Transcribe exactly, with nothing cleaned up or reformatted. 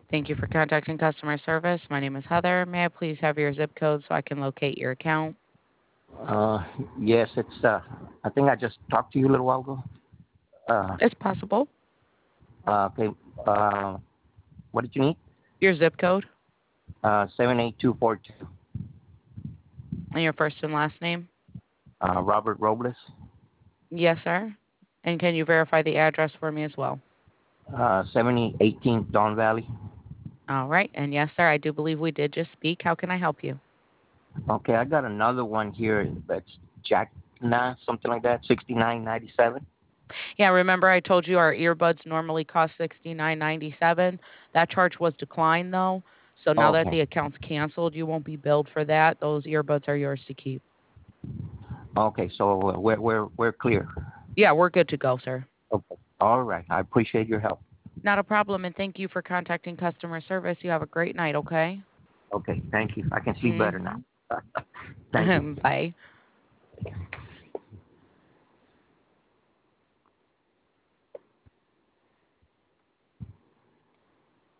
Thank you for contacting customer service. My name is Heather. May I please have your zip code so I can locate your account? Uh, yes, it's. Uh, I think I just talked to you a little while ago. Uh, It's possible. uh, okay. Uh, what did you need? Your zip code Uh, seven eight two four two. and your first and last name? Uh, Robert Robles. Yes, sir. And can you verify the address for me as well? Uh, seventy eighteenth Don Valley. All right. And yes, sir, I do believe we did just speak. How can I help you? Okay, I got another one here. That's Jack Nah, something like that. Sixty nine ninety seven. Yeah, remember I told you our earbuds normally cost sixty-nine ninety-seven. That charge was declined though. So now that Okay. the account's canceled, you won't be billed for that. Those earbuds are yours to keep. Okay. So uh, we're we're we're clear. Yeah, we're good to go, sir. Okay. All right. I appreciate your help. Not a problem. And thank you for contacting customer service. You have a great night, okay? Okay. Thank you. I can sleep better now. Mm-hmm. Thank you. Bye.